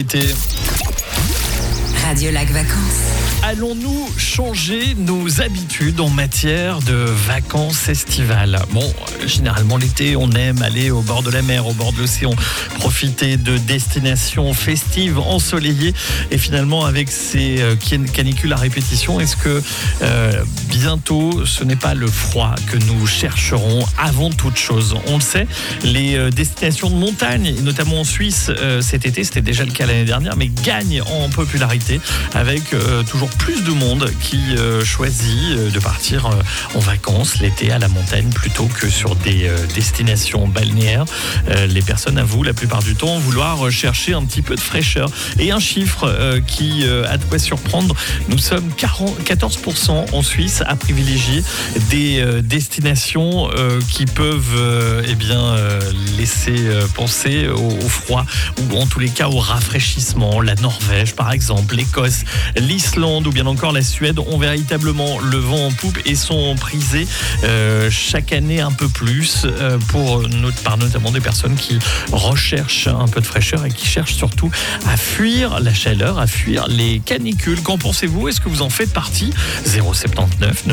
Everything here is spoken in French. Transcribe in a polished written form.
Radio Lac Vacances. Allons-nous changer nos habitudes en matière de vacances estivales ? Bon, généralement l'été, on aime aller au bord de la mer, au bord de l'océan, profiter de destinations festives, ensoleillées. Et finalement, avec ces canicules à répétition, est-ce que bientôt, ce n'est pas le froid que nous chercherons avant toute chose ? On le sait, les destinations de montagne, et notamment en Suisse cet été, c'était déjà le cas l'année dernière, mais gagnent en popularité avec toujours plus de monde qui choisit de partir en vacances l'été à la montagne plutôt que sur des destinations balnéaires. Les personnes avouent la plupart du temps vouloir chercher un petit peu de fraîcheur. Et un chiffre qui a de quoi surprendre, nous sommes 14% en Suisse à privilégier des destinations qui peuvent laisser penser au froid ou en tous les cas au rafraîchissement. La Norvège par exemple, l'Écosse, l'Islande ou bien encore la Suède ont véritablement le vent en poupe et sont prisés chaque année un peu plus par notamment des personnes qui recherchent un peu de fraîcheur et qui cherchent surtout à fuir la chaleur, à fuir les canicules. Qu'en pensez-vous ? Est-ce que vous en faites partie ? 079